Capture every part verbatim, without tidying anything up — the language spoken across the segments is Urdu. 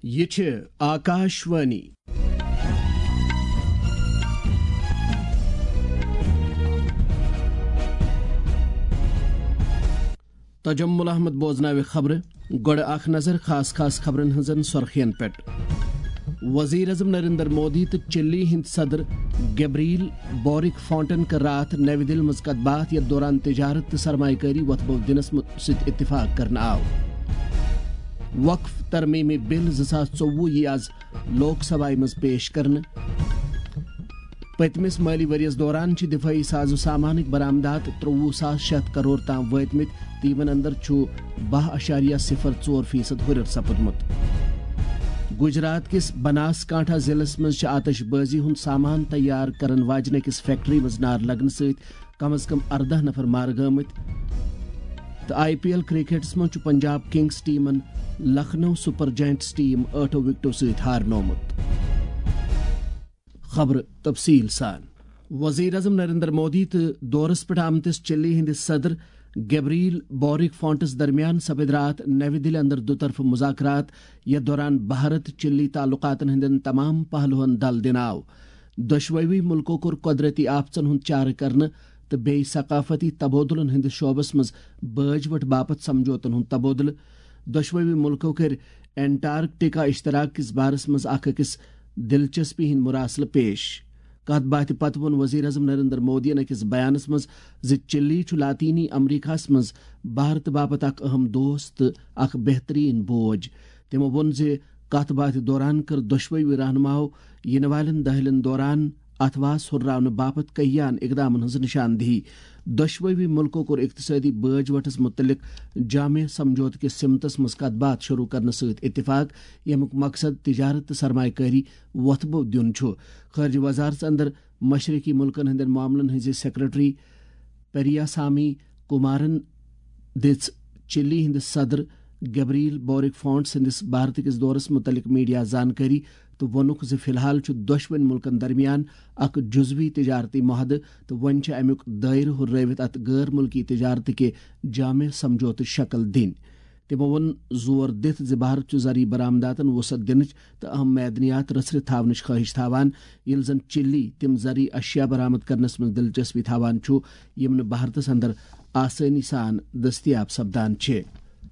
یہ چھ آکاشوانی تجمل احمد بوزناوِ خبر گوڑ اخ نظر خاص خاص خبرن ہنزن سرخین پٹ وزیر اعظم نریندر مودی تو چلی ہند صدر گیبریل بورک فونٹن کا رات نئی دل مز کتبات یتھ دوران تجارت تو سرمایہ کاری وتبو دنس ست اتفاق کرنا آو وقف ترمیمی بل زاس ژوہ یہ آز لوک سبھا مز پیش کرنے پتمس مالی وریس دوران دفاعی ساز و سامانک برآمدات تروہ ساس شیت کروڑ تام واتمت تیمن اندر بہ اشاریہ صفر ژور فیصد ہرر سپدمت گجرات کس بناس کانٹھا ضلع مز آتش بازی ہند سامان تیار کرن واجنہ کس فیکٹری مز نار لگن ست کم از کم اردہ نفر مار گمت تو آئی پی ایل کرکٹس مز پنجاب کنگز ٹیمن لکھنؤ سپر جائنٹس ٹیم ٲٹھو وکٹو ست ہارنومت خبر تفصیل سان وزیر اعظم نریندر مودی تو دورس پہ آمتس چلی ہندس صدر گیبریل بورک فونٹس درمیان سپد رات نئی دل اندر دو طرف مذاکرات یتھ دوران بھارت چلی تعلقات ہندن تمام پہلوہن دل دن آو دشوئی ملکو کور قدرتی آفژن ہند چارہ کرنے تو بی ثقافتی تبادلن ہند شعبس مز باج وٹ باپت سمجھوتن ہند تبادلہ دشوئی ملکو کر انٹارکٹیکا اشتراک کس بارس مز اخ أکس دلچسپی ہند مراسل پیش کت بات پتہ ون وزیر اعظم نریندر مودی أکس بیانس مز ز چلی لاطینی امریکہ مز بھارت باپت اخ اہم دوست اخ بہترین بوج تمو وون ز کت بات دوران کر دشوئی رہنماؤ ین والن دہلن دوران اتواس ہرراؤن باپت کئیان اقدامن ہز نشاندہی دشوئی ملکو کور اقتصادی باج وٹس متعلق جامع سمجھوت کس سمتس مز کت بات شروع کرنے ست اتفاق یمیک مقصد تجارت تو سرمایہ کاری وتبو دین چھ خارجہ وزارت اندر مشرقی ملکن ہندن معاملن ہز سیکرٹری پریاسامی کمارن دژ چلی ہند صدر گیبریل بورک فونٹس ہندس بھارت کس دورس متعلق میڈیا زانکاری تو وونک ز فی الحال دشوین ملکن درمیان اک جزوی تجارتی معاہدہ تو ون امیک دائر ہررت ات غیر ملکی تجارت کے جامع سمجھوت شکل دن تمو ون زور دت ز بھارت زرعی برآمداتن وسعت دنچ تو اہم معدنیات رسر تھونچ خواہش تھوان یل زن چلی تم زرعی اشیاء برآمد کرنس من دلچسپی تھوان یم بھارتس اندر آسانی سان دستیاب سپدان چھ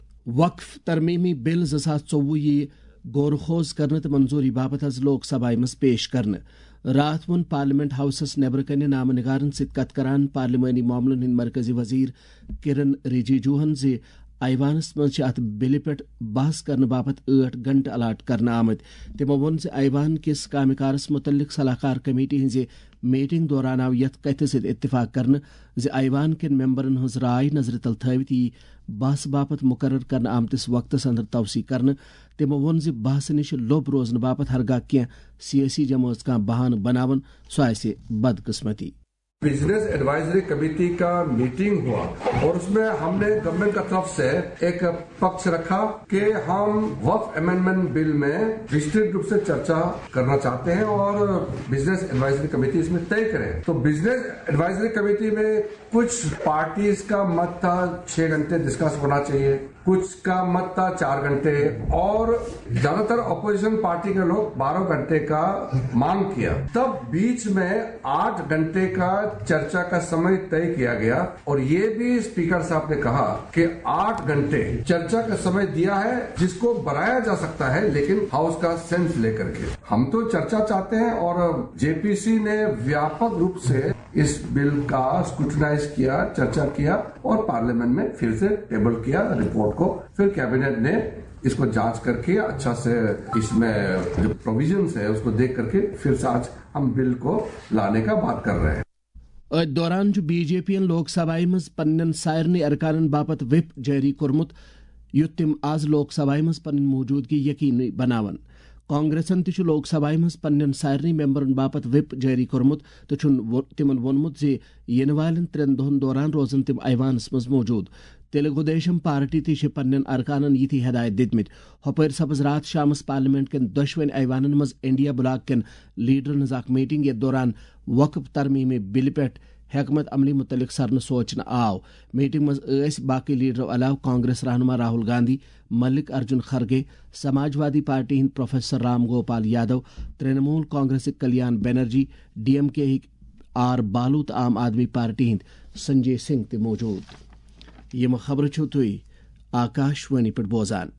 وقف ترمیمی بل زاس ژوہ یہ غور خوض کرنے تو منظوری باپت حض لوک سبھا مز پیش کرنے رات ون پارلیمنٹ ہاؤسس نیبر کنہ نامہ نگارن ست کت کران پارلیمانی معاملن ہند مرکزی وزیر کرن رجیجوہن ز ایوانس مز ات بل پہ بحث کرنے باپت ٲٹھ گھنٹہ الاٹ کرنے آمت تمو وون ز ایوان کس کامہ کارس متعلق صلاح کار کمیٹی ہز میٹنگ دوران آو یت کتھ ست اتفاق کرنے ز ایوان کن ممبرن ہز رائے نظر تل تھوت یہ بحث باپت مقرر کرنے آمتس وقتس اندر توسیع کرنے تمو وون ز بحث نش لوب روزن باپت ہرگاہ کی سیاسی جماعت کا بہانہ بناون سو آسہ بدقسمتی بزنس ایڈوائزری کمیٹی کا میٹنگ ہوا اور اس میں ہم نے گورنمنٹ کا طرف سے ایک پکش رکھا کہ ہم وقف امینڈمنٹ بل میں وسترت روپ سے چرچا کرنا چاہتے ہیں اور بزنس ایڈوائزری کمیٹی اس میں طے کرے تو بزنس ایڈوائزری کمیٹی میں کچھ پارٹیز کا مت تھا چھ گھنٹے ڈسکس ہونا چاہیے کچھ کا مت تھا چار گھنٹے اور زیادہ تر اپوزیشن پارٹی کے لوگ بارہ گھنٹے کا مانگ کیا تب بیچ میں آٹھ گھنٹے کا چرچا کا سمے طے کیا گیا اور یہ بھی اسپیکر صاحب نے کہا کہ آٹھ گھنٹے چرچا کا سمے دیا ہے جس کو بڑھایا جا سکتا ہے لیکن ہاؤس کا سینس لے کر کے ہم تو چرچا چاہتے ہیں اور جے پی سی نے ویاپک روپ سے اس بل کا اسکروٹنائز کیا چرچا کیا اور پارلیمنٹ میں پھر سے ٹیبل کیا رپورٹ کو پھر کیبنٹ نے اس کو جانچ کر کے اچھا سے اس میں جو پروویژنس ہے اس کو دیکھ کر کے پھر سے آج ہم بل کو لانے کا بات کر رہے ہیں ات دوران بی جے پی لوک سبھا مز پنن سارنی ارکانن باپت وپ جاری کورمت یت تم آز لوک سبھا مز پن موجودگی یقینی بناون کانگریسن تہ لوک سبھا مز پنن سارنی ممبرن باپت وپ جاری کورمت تو تمن وونمت ز ین والن ترین دہن دوران روزن تم ایوانس مز موجود تیلگو دیشم پارٹی تہ پنن ارکانن یتھی ہدایت دتمت ہپر سپز رات شامس پارلیمنٹ کن دشوین ایوانن مز انڈیا بلاک کن لیڈرن ہز اخ میٹنگ یتھ دوران وقف ترمیمی بل پہ حکمت عملی متعلق سرن سوچن آو میٹنگ مز ایس باقی لیڈرو علاوہ کانگریس رہنما راہل گاندھی ملک ارجن کھرگے سماجوادی پارٹی ہند professor Ram Gopal Yadav Trinamool Congress Kalyan Banerjee D M K R Baalu تو عام آدمی پارٹی ہند سنجے سنگھ تہ موجود یم خبر چھو تھی آکاشوانی پہ بوزان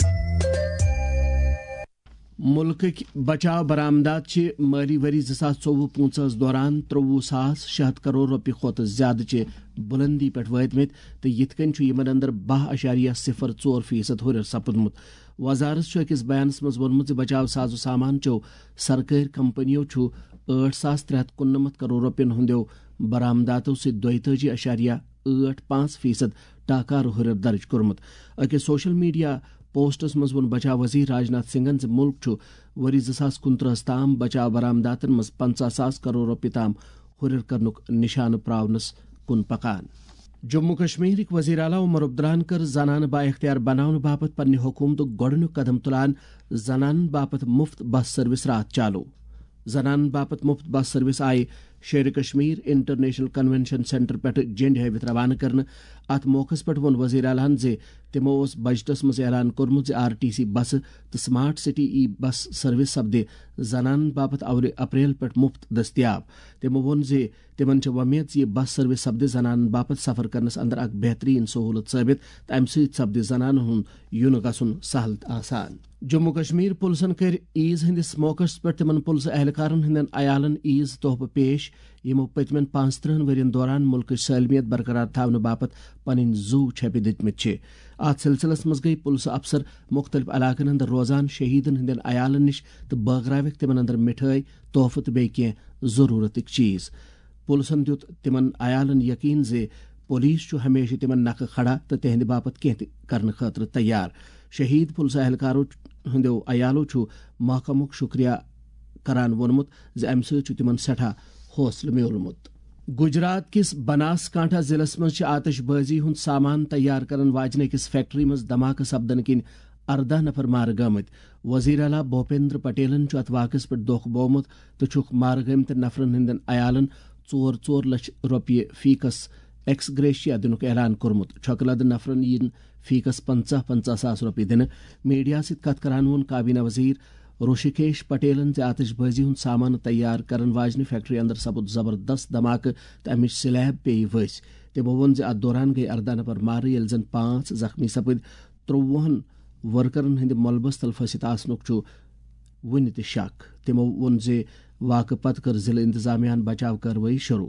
ملک بچاؤ برآمدات مالی وری زٕ ساس ژوٚوُہ پانٛژہس دوران ترٛوُہ ساس شیٚے ہتھ کروڑ رۄپیہِ کھۄتہٕ زیادٕ چہِ بُلندی پٮ۪ٹھ وٲتمٕتۍ تہٕ یِتھ کٔنۍ چھُ یِمن اندر باہ اشاریہ صفر ژور فیصد ہُرٮ۪ر سپُدمُت وزارت چھُ أکِس بیانس منٛز ووٚنمُت زِ بچاو سازو سامان چو سرکٲرۍ کمپنیو چھُ ٲٹھ ساس ترٛےٚ ہتھ کُننمتھ کروڑ رۄپین ہٕنٛدیو برآمداتو سۭتۍ دۄیتٲجی اشاریہ ٲٹھ پانٛژھ فیصد ٹاکار ہُرٮ۪ر درج کوٚرمُت أکِس سوشل میڈیا پوسٹس منٛز ووٚن بچاو وزیر راجناتھ سنگھن زِ مُلک چھُ ؤری زٕ ساس کُنترٕہس تام بچاو برآمداتن منٛز پنژاہ ساس کروڑ رۄپیہِ تام ہُرٮ۪ر کرنُک نشانہٕ پراونس کُن پکان جموں کشمیرٕکۍ وزیر اعلیٰ عمر عبداللہن کٔر زنانہٕ با اختیار بناونہٕ باپتھ پننہِ حکوٗمتُک گۄڈٕنیُک قدم تُلان زنانن باپتھ مفت بس سٔروس راتھ چالوٗ زنانن باپتھ مفت بس سٔروس آیہِ Sher Kashmir international convention centre پٮ۪ٹھ جنڈِ ہٲوِتھ روانہٕ کرنہٕ اتھ موقعس پٮ۪ٹھ ووٚن وزیر اعلیٰ ہن زِ تِمو اوس بجٹس منٛز اعلان کوٚرمُت زِ آر ٹی سی بسہٕ تہٕ سمارٹ سٹی ای بس سٔروس سپدِ زنانن باپتھ اورِ اپریل پٮ۪ٹھ مفت دٔستیاب تِمو ووٚن زِ تِمن چھےٚ وۄمید زِ یہِ بس سٔروس سپدِ زنانن باپتھ سفر کرنس اندر اکھ بہترین سہوٗلت ثٲبت تہٕ امہِ سۭتۍ سپدِ زنانن ہُنٛد یُن گژھُن سہل تہٕ آسان جموں کشمیر پُلسن کٔرۍ عیز ہٕنٛدِس موقعس پٮ۪ٹھ تِمن پُلسہٕ اہلکارن ہٕنٛدٮ۪ن عیالن عیز تحفہٕ پیش یِمو پٔتمٮ۪ن پانٛژترٕہن ؤرین دوران مُلکٕچ سٲلمیت برقرار تھاونہٕ باپتھ پنٕنۍ زُو چھپہِ دِتمٕتۍ چھِ اتھ سلسلس منٛز گٔیہِ پُلسہٕ افسر مُختٔلِف علاقن انٛدر روزان شہیدن ہٕنٛدٮ۪ن عیالن نِش تہٕ بٲگراوکھ تِمن انٛدر مِٹھٲے تحفہٕ تہٕ بیٚیہِ کینٛہہ ضروٗرتٕکۍ چیٖز پُلسن دیُت تِمن عیالن یقین زِ پُلیٖس چھُ ہمیشہٕ تِمن نکھٕ کھڑا تہٕ تِہنٛدِ باپتھ کینٛہہ تہِ کرنہٕ خٲطرٕ تیار شہید پُلسہٕ اہلکارو ہٕنٛدیو عیالو چھُ محکمُک شُکریہ کران ووٚنمُت زِ امہِ سۭتۍ چھُ تِمن سٮ۪ٹھاہ حوصلہٕ میوٗلمُت گجرات کِس بناسکانٹھا ضلعس منٛز چھِ آتش بٲزی ہُنٛد سامان تیار کرن واجنہِ أکِس فیکٹری منٛز دھماکہٕ سپدنہٕ کِنۍ اردہ نفر مارٕ گٲمٕتۍ وزیر اعلیٰ بھوپیندر پٹیلن چھُ اتھ واقعس پٮ۪ٹھ دھوکہٕ بوٚومُت تہٕ چھُکھ مارٕ گٲمتٮ۪ن نفرن ہٕنٛدٮ۪ن عیالن ژور ژور لچھ رۄپیہِ فیٖکس ایکس گریشیا دِنُک اعلان کوٚرمُت چھۄکہٕ لد نفرن یِن فیٖکس پنژہ پنژہ ساس رۄپیہِ دِنہٕ میڈیا سۭتۍ کتھ کران ووٚن کابینہ وزیر رشکیش پٹیلن زِ آتش بٲزی ہُنٛد سامان تیار کرن واجنہِ فیکٹری انٛدر سپُد زبردست دھماکہٕ تہٕ امِچ سلیب پیٚیہِ ؤسۍ تِمو ووٚن زِ اتھ دوران گٔیہِ اردہ نفر مارٕ ییٚلہِ زن پانٛژھ زخمی سپٕدۍ ترٛۆوُہن ورکرن ہٕنٛدِ ملبس تل پھٔسِتھ آسنُک چھُ وُنہِ تہِ شک تِمو ووٚن زِ واقعہٕ پتہٕ کٔر ضلعہٕ انتظامیہن بچاو کاروٲیی شروٗع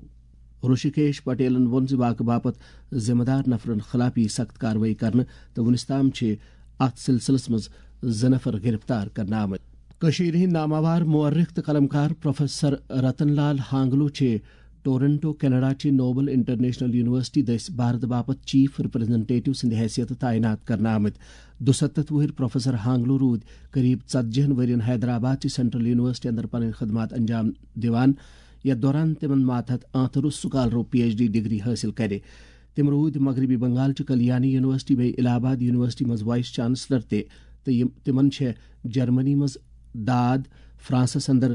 رشکیش پٹیلن ووٚن زِ واقعہٕ باپتھ ذمہٕ دار نفرن خلاف یی سخت کاروٲیی کرنہٕ تہٕ وُنیُس تام چھِ اتھ سلسلس منٛز زٕ نفر گرفتار کرنہٕ آمٕتۍ کٔشیٖرِ ہٕنٛدۍ ناماوار مورخ تہٕ قلمکار پروفیسر رتن لال ہانگلو چھِ ٹورنٹو کینیڈا چہِ نوبل انٹرنیشنل یونیورسٹی دٔسۍ بھارت باپتھ چیف رِپرٛزنٹیٹو سٕنٛدِ حیثیتہٕ تعینات کرنہٕ آمٕتۍ دُستتھ وُہٕرۍ پروفیسر ہانگلو روٗدۍ قریب ژتجیہن ؤرین حیدرآباد چہِ سینٹرل یونیورسٹی اندر پنٕنۍ خدمات انجام دِوان یتھ دوران تِمن ماتحت آنتھرُس سُکالرو پی ایچ ڈی ڈگری حٲصِل کرِ تِم روٗدۍ مغربی بنگالچہِ کلیانی یونیورسٹی بیٚیہِ الہ آباد یونیورسٹی منٛز وائس چانسلر تہِ تہٕ تِمن چھےٚ جرمنی منٛز داد فرانسس اندر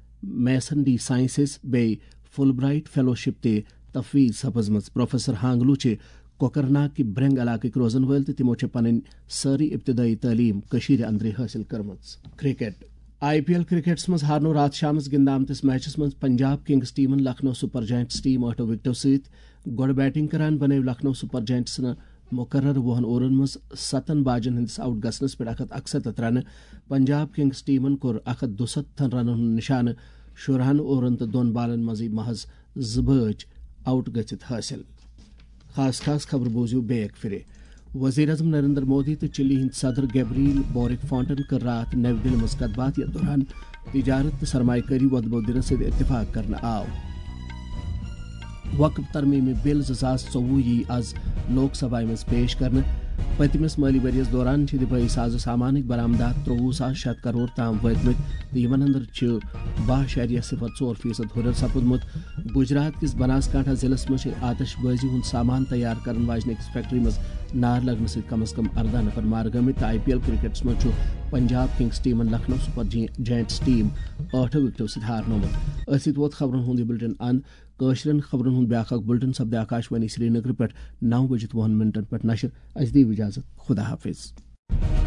میسن ڈی ساینسز بیٚیہِ فل برائٹ فیلوشپ تہِ تفویض سپٕزمٕژ پروفیسر ہانگلو چھِ کوکرناگ کہِ برنگ علاقٕکۍ روزن وٲلۍ تہٕ تِمو چھےٚ پنٕنۍ سٲرٕے ابتدٲیی تعلیٖم کٔشیٖرِ اندرے حٲصِل کٔرمٕژ کرکٹ آئی پی ایل کرکٹس منٛز ہارنو راتھ شامس گِنٛدنہٕ آمتِس میچس منٛز پنجاب کنگز ٹیمن لکھنؤ سپر جاینٹس ٹیم ٲٹھو وِکٹو سۭتۍ گۄڈٕ بیٹنگ کران بنٲو لکھنؤ سپر جاینٹسن مقرر وُہن اوورن منٛز ستن باجن ہندس آؤٹ گژھنس پٮ۪ٹھ اکھ ہتھ اکستتھ رنہٕ پنجاب کنگز ٹیمن کوٚر اکھ ہتھ دُستتھن رنن ہُنٛد نشانہٕ شُرہن اوورن تہٕ دۄن بالن منٛزٕے محض زٕ بٲج آؤٹ گژھِتھ حٲصِل خاص خاص خبر بوٗزِو بیٚیہِ اکہِ پھِرِ وزیر اعظم نریندر مودی تہٕ چلی ہٕنٛدۍ صدر گیبریل بورک فونٹن کٔر راتھ نوِ دِلہِ منٛز کتھ باتھ یتھ دوران تجارت تہٕ سرمایہ کٲری وۄدبو دِنس سۭتۍ اتفاق کرنہٕ آو وقف ترمیمی بل زٕ ساس ژوٚوُہ یی آز لوک سبھا منٛز پیش کرنہٕ پٔتمِس مٲلی ؤرِیس دوران چھِ دِفٲعی سازو سامانٕکۍ برآمدات ترٛۆوُہ ساس شیٚے ہتھ کروڑ تام وٲتمٕتۍ تہٕ یِمن اندر چھِ باہ اشاریہ صفر ژور فیصد ہُرٮ۪ر سپُدمُت گجرات کِس بناسکانٹھا ضلعس منٛز چھِ آتش بٲزی ہُنٛد سامان تیار کرن واجنہِ أکِس فیکٹری منٛز نار لگنہٕ سۭتۍ کم از کم اردہ نفر مارٕ گٔمٕتۍ تہٕ آئی پی ایل کرکٹس منٛز چھُ پنجاب کنگز ٹیمن لکھنؤ سپر جاینٹس ٹیم ٲٹھو وِکٹو سۭتۍ ہارنومُت أتھۍ سۭتۍ ووت خبرن ہُنٛد یہِ بُلٹن اند کٲشرین خبرن ہند بیاکھ بلٹن سپدِ آکاشوانی سری نگر پہ نو بجے وُہن منٹن پہ نشر. اس دی اجازت. خدا حافظ.